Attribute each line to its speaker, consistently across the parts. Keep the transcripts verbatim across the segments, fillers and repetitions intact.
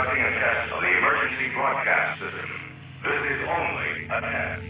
Speaker 1: conducting a test of the emergency broadcast system. This is only a test.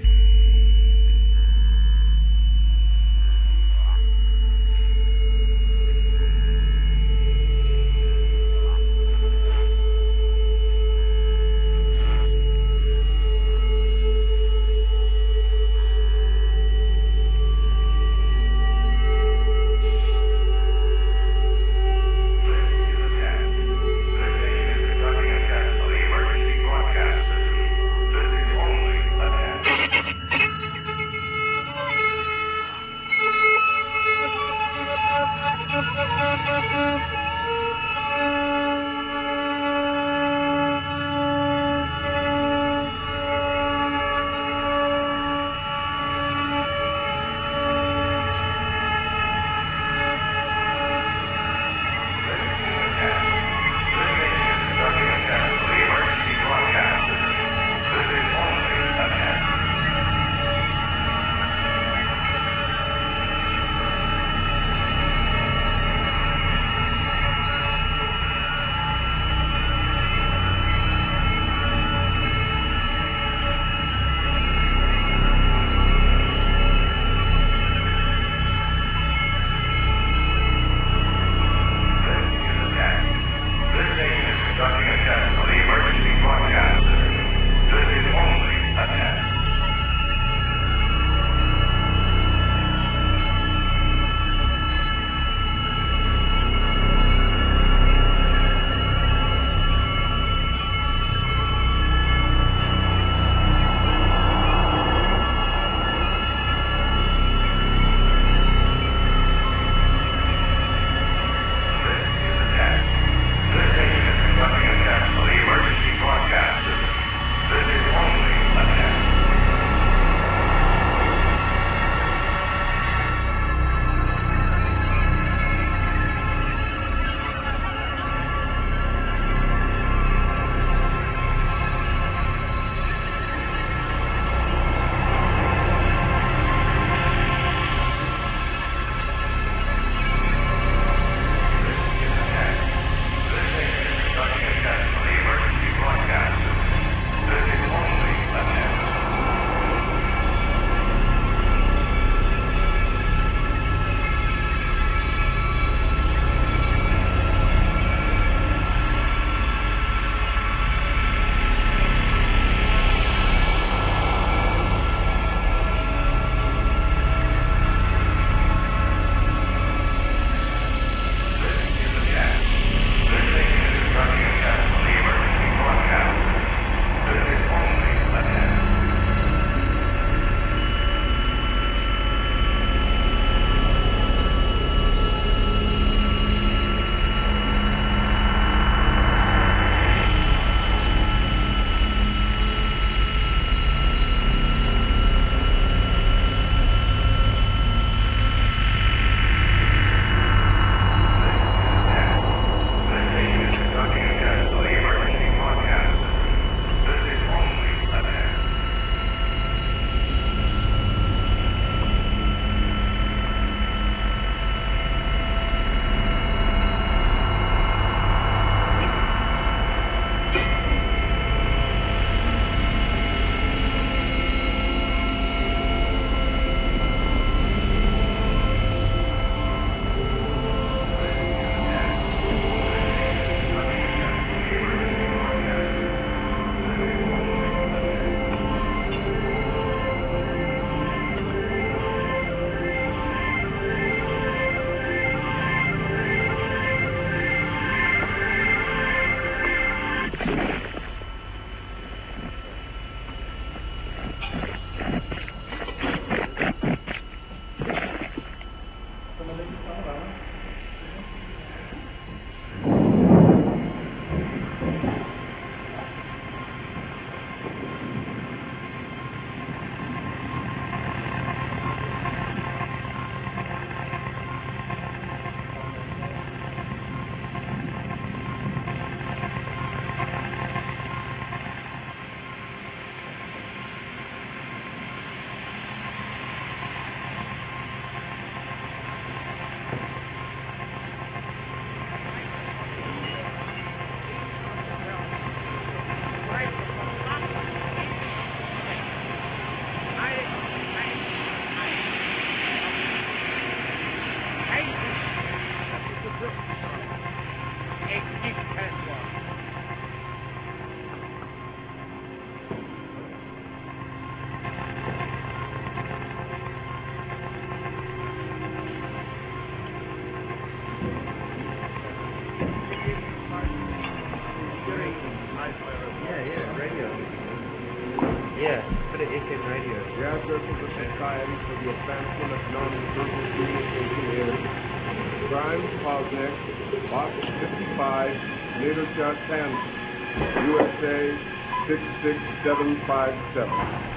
Speaker 2: Yeah, put it F M radio.
Speaker 3: Grand Circle Society for the Advancement of Non-Verbal Communication is Grimes Posnick, Box fifty-five, Nadershot, Kansas, U S A six six seven five seven.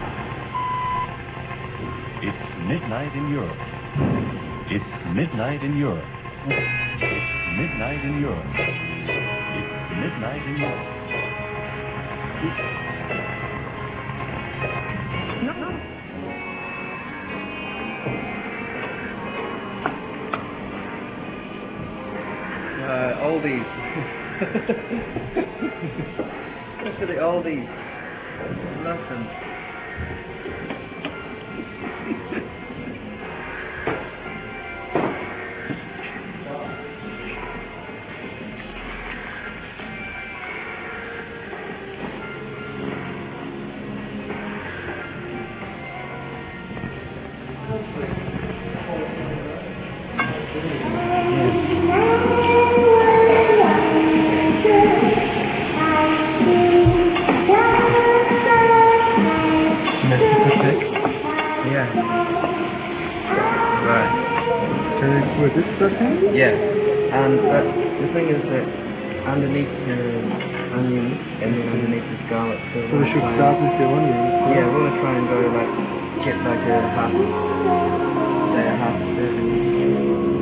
Speaker 4: It's midnight in Europe. It's midnight in Europe. It's midnight in Europe. It's midnight in Europe.
Speaker 2: No, no. Uh, oldies. Look at the oldies. Nothing. Yeah, and but the thing is that underneath the onions and then underneath the garlic, so
Speaker 5: So we should start with the onions.
Speaker 2: Yeah, we want to try and go like get like a half, say a half serving.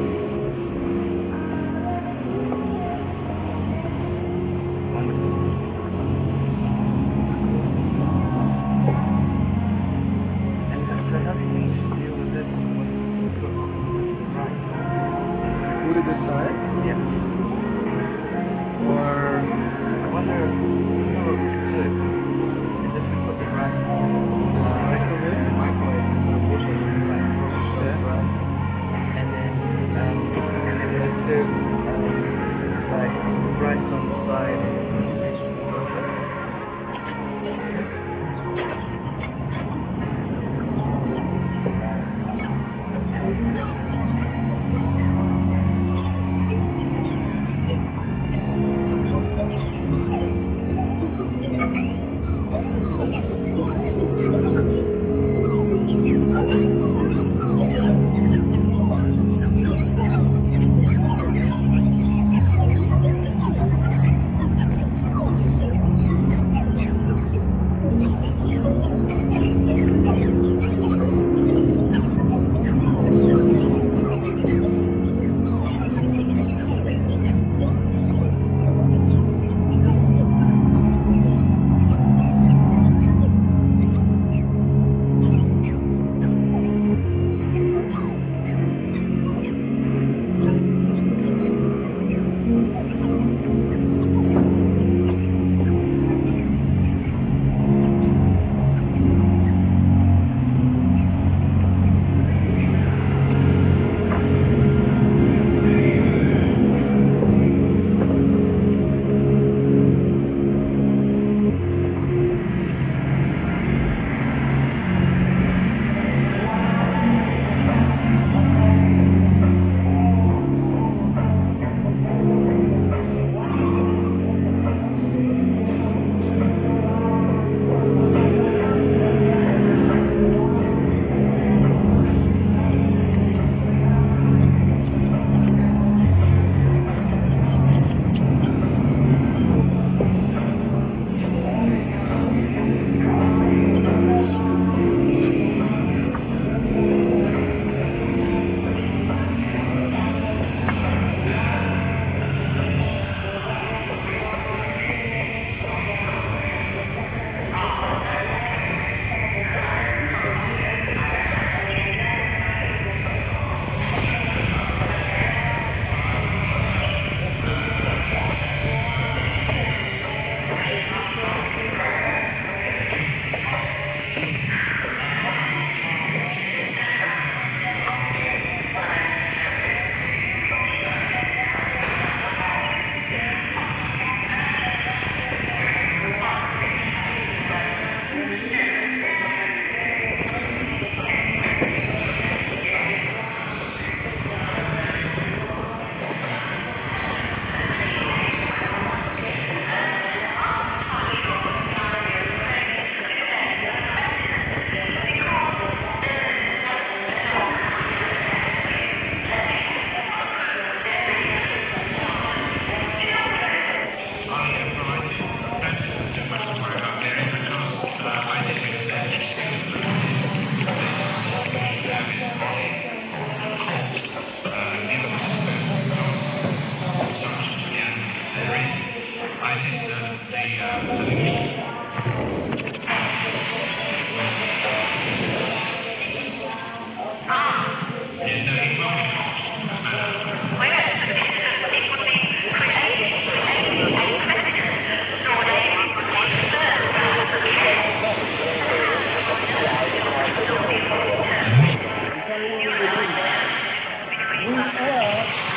Speaker 2: And so how do you think you should deal with this? Right.
Speaker 5: Put it aside.
Speaker 2: Yeah. Or I wonder if you know what we could do is if we put the rice in the microwave, the microwave and put water in the like roast rice, and then um, and then we'll serve um, like rice on the side and vegetables on it.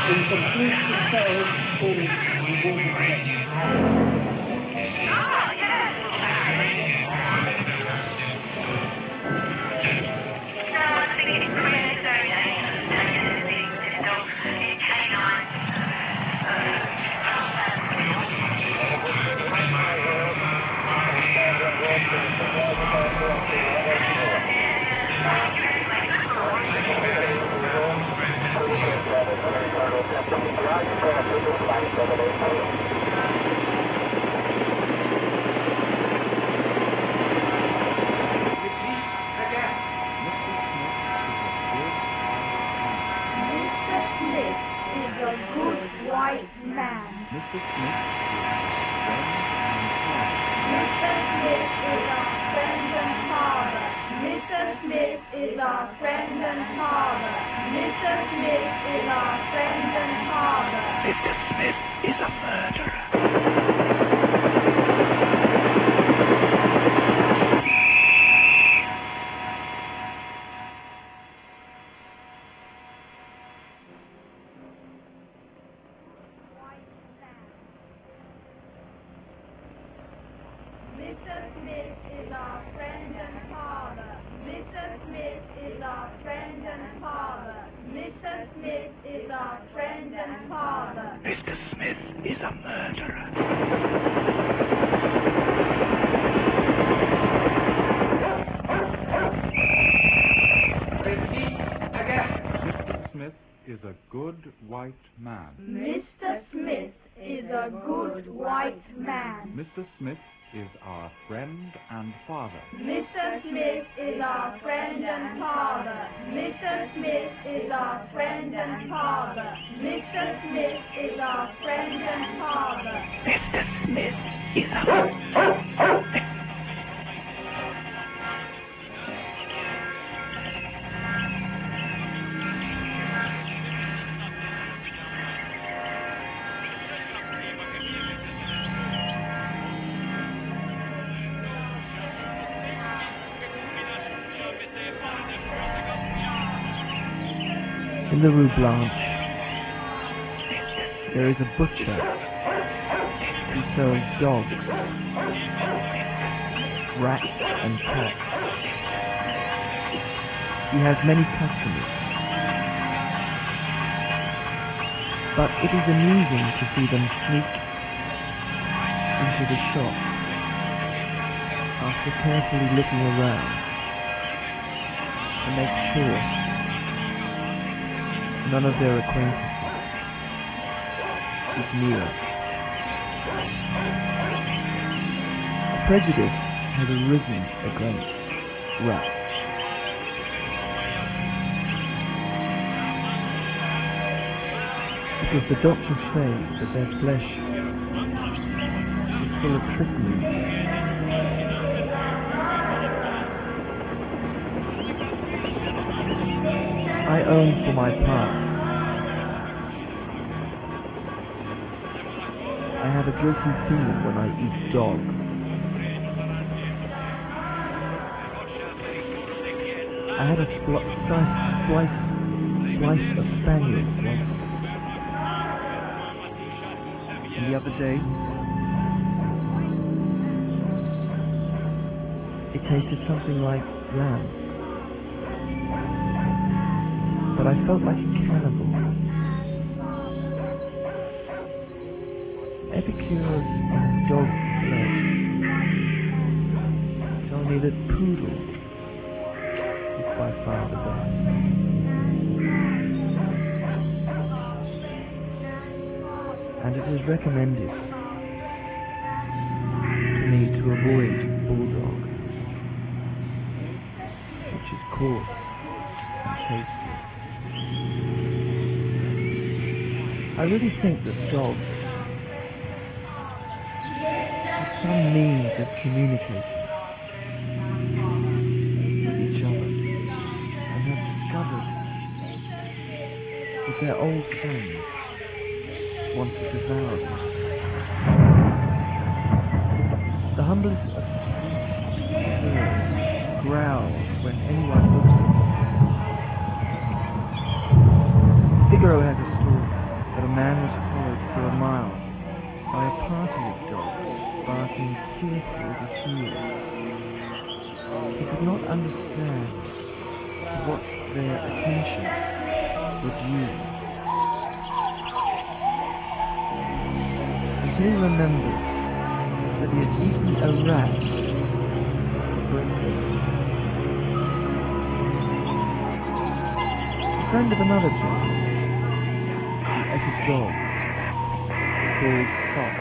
Speaker 2: in complete control over the water technique.
Speaker 6: Is a good white man.
Speaker 7: Mister Smith is a good white man.
Speaker 6: Mister Smith is our friend and father.
Speaker 7: Mister Smith is our friend and father. Mister Smith is our friend and father. Mister Smith is our friend and father.
Speaker 8: Mister Smith is our...
Speaker 2: In the Rue Blanche, there is a butcher who sells dogs, rats and cats. He has many customers, but it is amusing to see them sneak into the shop after carefully looking around to make sure none of their acquaintances is near. A prejudice has arisen against rats. Because the doctors say that their flesh is full of trickery. I own for my part. I have a guilty feeling when I eat dog. I had a sli slice, slice, slice of spaniel once. And the other day, it tasted something like lamb. But I felt like a cannibal. Epicures of dog flesh tell me that poodle is by far the best. And it is recommended to me to avoid bulldog, which is coarse and tasty. I really think that dogs have some means of communicating with each other and have discovered that their old friends want to devour them. The humblest of birds growls when anyone looks at them. Figaro has a story man was followed for a mile by a party of dogs barking fearfully at his heels. He could not understand to what their attention was due, until he remembered that he had eaten a rat for breakfast. A friend of another John, who ate a dog called Fox,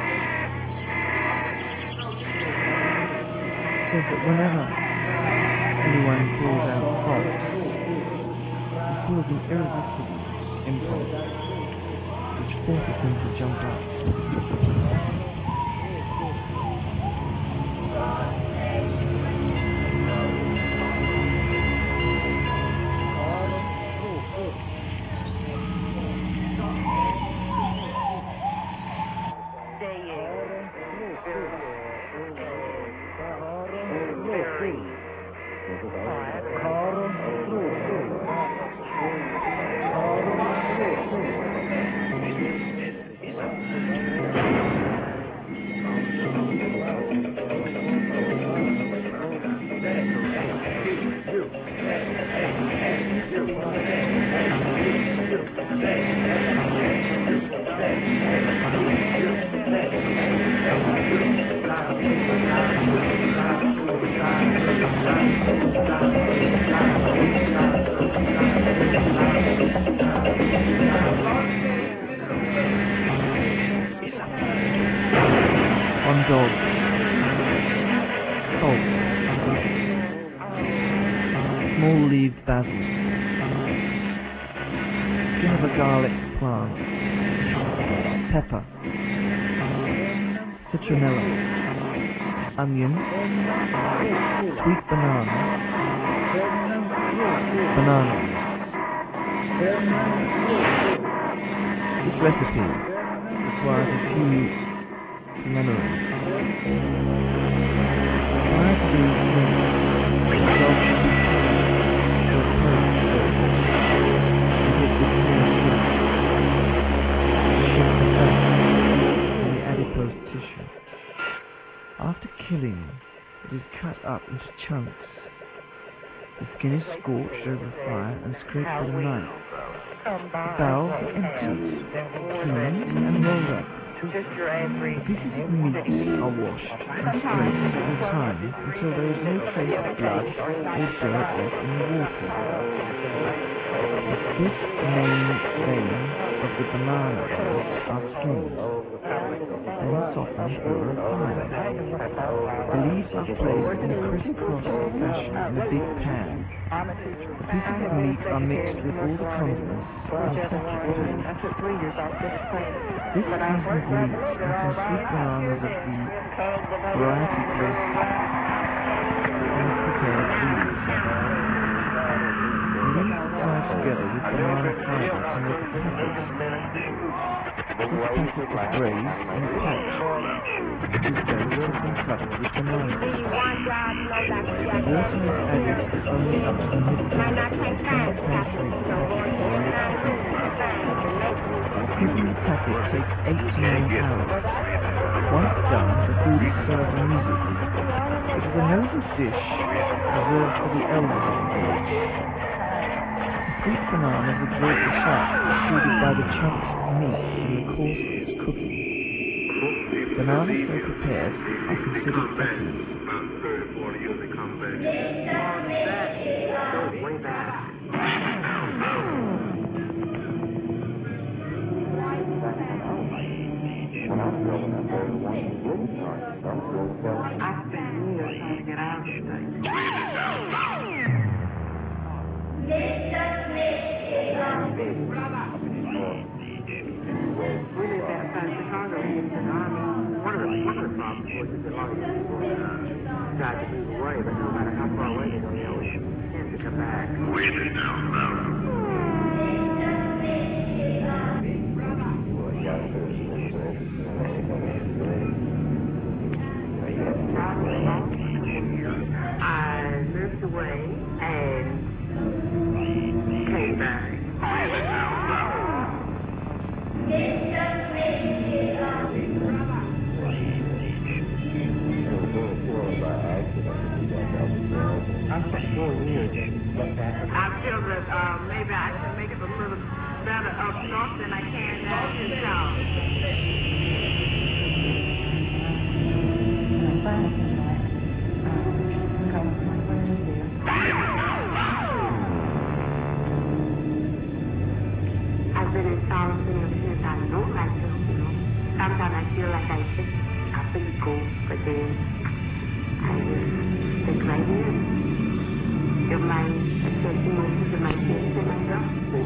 Speaker 2: said that whenever anyone calls out Fox, he feels an irresistible impulse which forces him to jump up. On dogs, salt, small-leaved basil, skin of a garlic plant, pepper, citronella, onion, sweet banana, banana. This recipe requires a few preliminaries. Prior to being cooked, the dog should be cooked to a point and hit with clear soup to shift the fat in the adipose tissue. After killing, it is cut up into chunks. The skin is scorched over fire and scraped with a knife. The bowels are emptied, cleaned and rolled up. The pieces of meat are washed and scraped several times until there is no trace of blood or dirt left in the water. The fifth main vein of the banana leaves are skinned, then softened over a fire. The leaves are placed in a crisscross fashion in a big pan. The pieces of meat are mixed with all the condiments and separately. This seasoned meat and some sweet bananas of the variety placed in prepared leaves. The leaves are tied together with banana fibers to make a packet. This packet is braised in a pot, which is then cooked and covered with bananas. Water is added only up to the midpoint to penetrate the packet before it is cooked. Cooking the packet takes eight to nine hours. Once done, the food is served immediately. It is a noble dish reserved for the elders of the village. The sweet bananas absorb the fat extruded by the chunks of meat in the course of its cooking. Bananas so prepared are considered excellent.
Speaker 7: This
Speaker 9: I feel that uh, maybe I can make it a little better up north than I can down in town. I've been in Charleston ever since I don't like to, you know. Sometimes I feel like I just have to go, but then I just think right here. Give my attention mostly to my kids and myself.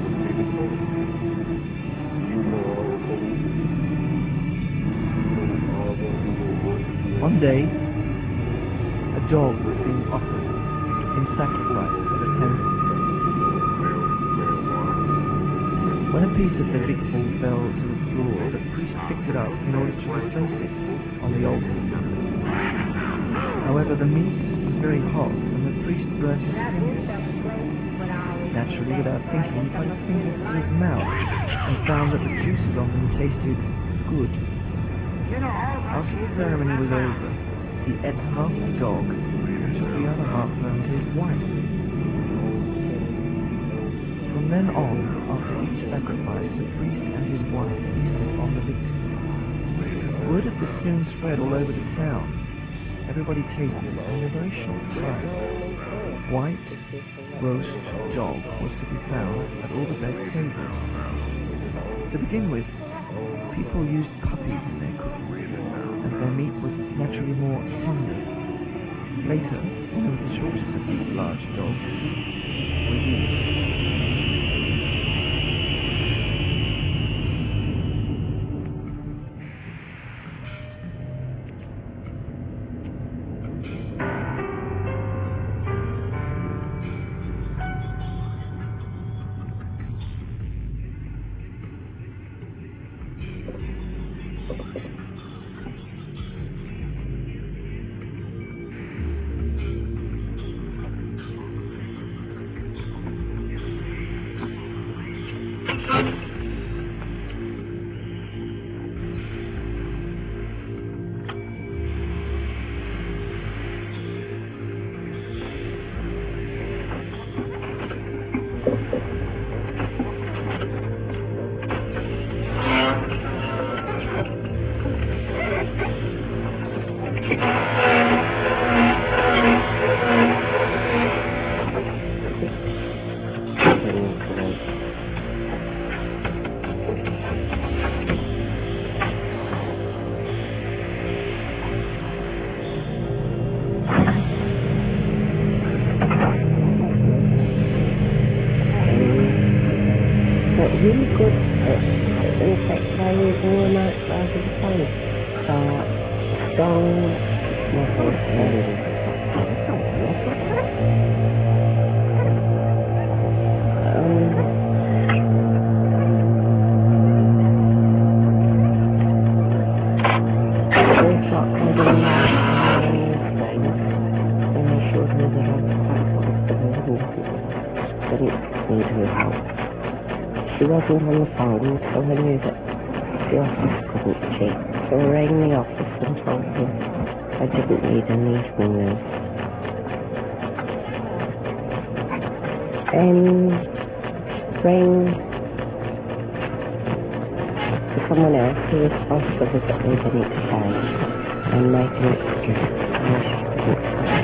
Speaker 2: One day, a dog was being offered in sacrifice at a temple. When a piece of the victim fell to the floor, the priest picked it up in order to replace it on the altar. However, the meat was very hot, and the priest burnt his fingers. Naturally, without thinking, he put his fingers to his mouth and found that the juices on them tasted good. After the ceremony was over, he ate half the dog and took the other half home to his wife. From then on, after each sacrifice, the priest and his wife feasted on the victim. Word of this soon spread all over the town. Everybody tasted it in a very short time. White roast dog was to be found at all the best tables. To begin with, people used puppies in their cooking, and their meat was naturally more tender. Later, there was a shortage of these large dogs were used.
Speaker 10: Really good, uh, in fact, very warm outside of the sun. Uh, strong, muscle, um, very short clothing, and they showed me that I was quite comfortable and didn't need her help. She wasn't on the phone, so I knew that the office couldn't cheat. So I rang the office and told them I didn't need an evening nurse. And rang to someone else who was supposed to visit me the next day and make an excuse why she couldn't stay.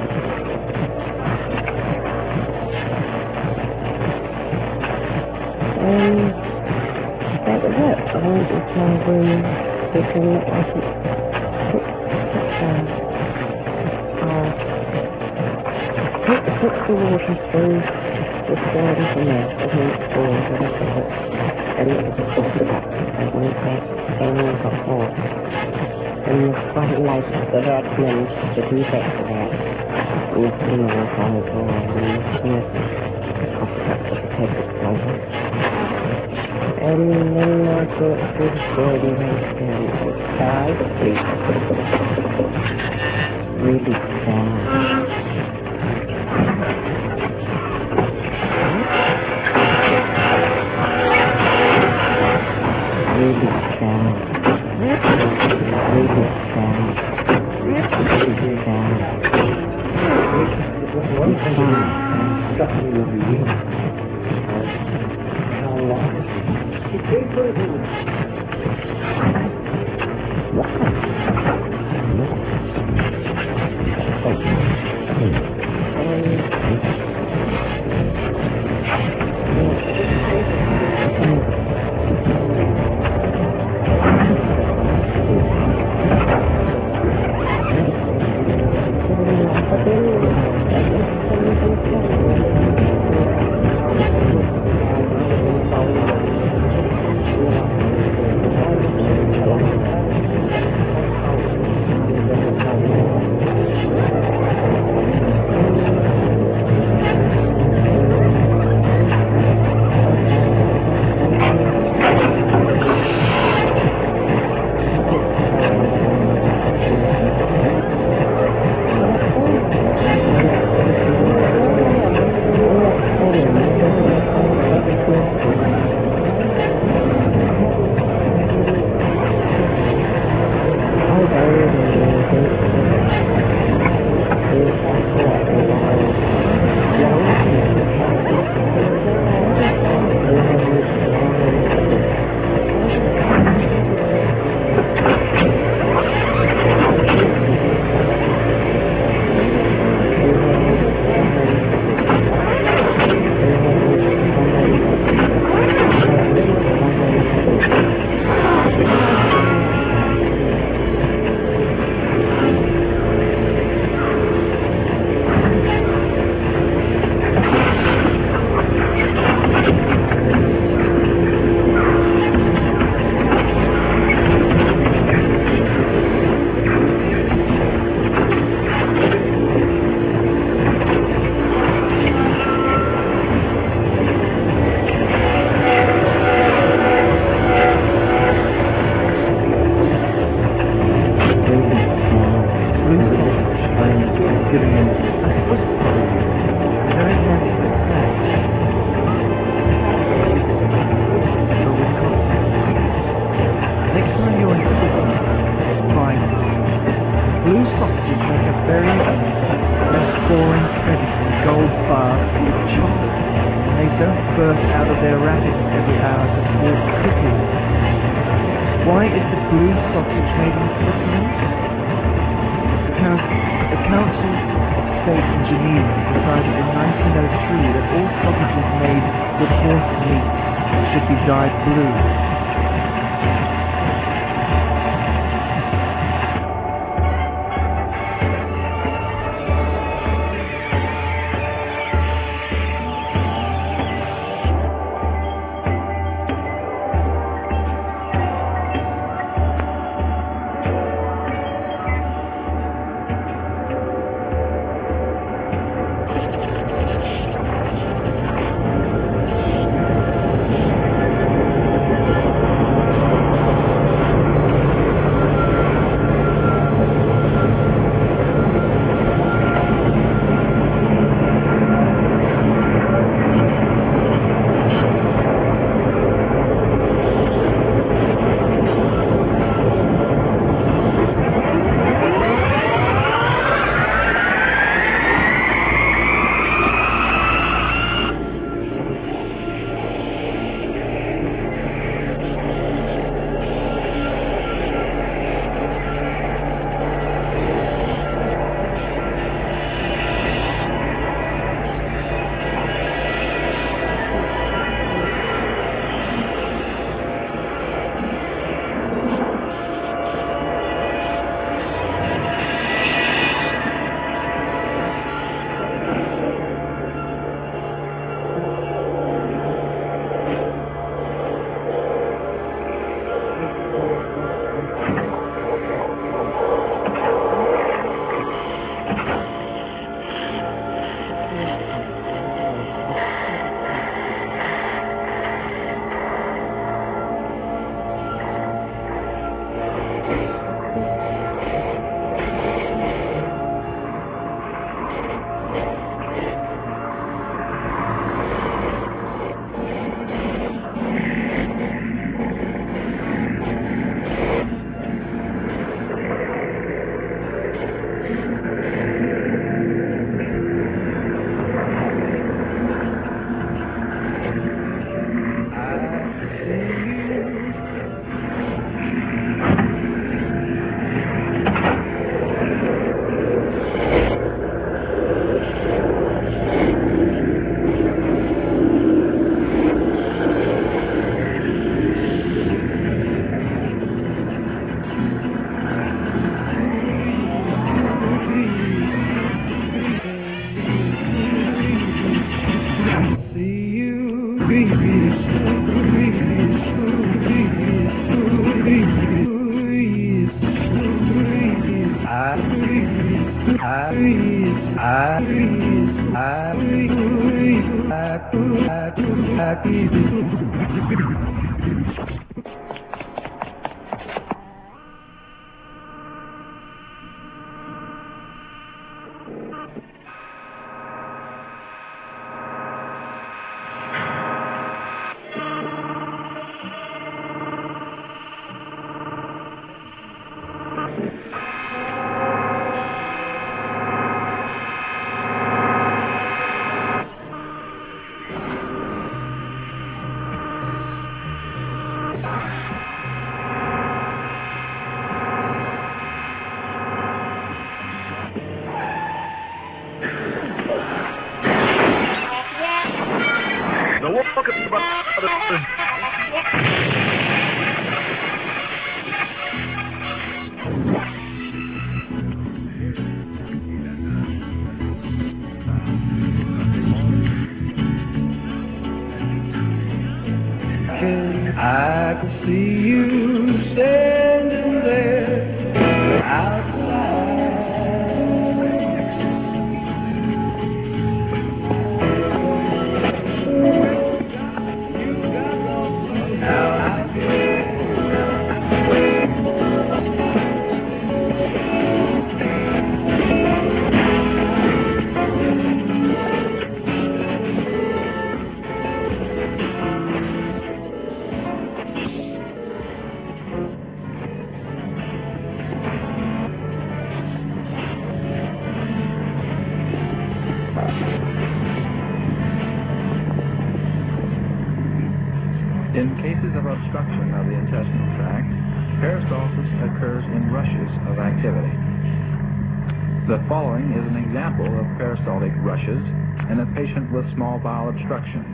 Speaker 10: And that was it. I went into my room thinking that I wasn't put down. I took, took the water through the stairs and there, and then forward and I got it. And it was just the back. I went back and I got more. And it was quite late that I'd managed to do that for that. And you know, I was on the door and looking at the coffee cup with the paper over. And then I thought through the door and went down and died asleep. Really sad. Really sad. Really sad. Really sad. Really sad.
Speaker 2: their rabbits every hour to walk quickly? Why is the blue sausage made in Switzerland? Because the Council of State in Geneva decided in nineteen oh three that all sausages made with horse meat should be dyed blue.
Speaker 11: I could see you standing there outside. Now I feel
Speaker 12: intestinal tract, peristalsis occurs in rushes of activity. The following is an example of peristaltic rushes in a patient with small bowel obstruction.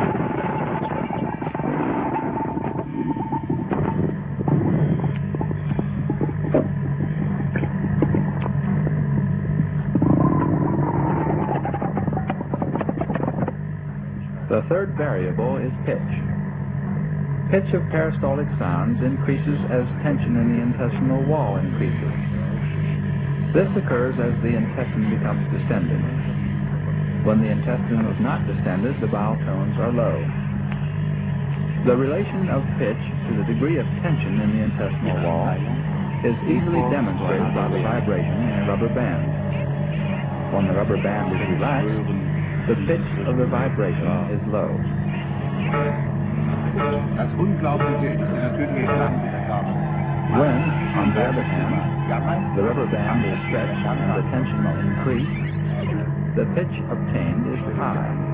Speaker 12: The third variable is pitch. Pitch of peristaltic sounds increases as tension in the intestinal wall increases. This occurs as the intestine becomes distended. When the intestine is not distended, the bowel tones are low. The relation of pitch to the degree of tension in the intestinal wall is easily demonstrated by the vibration in a rubber band. When the rubber band is relaxed, the pitch of the vibration is low.
Speaker 13: Das Unglaubliche ist der natürliche Klang dieser Gabe.
Speaker 12: When, on the other hand, the rubber band is stretched and the tension increased, the pitch obtained is high.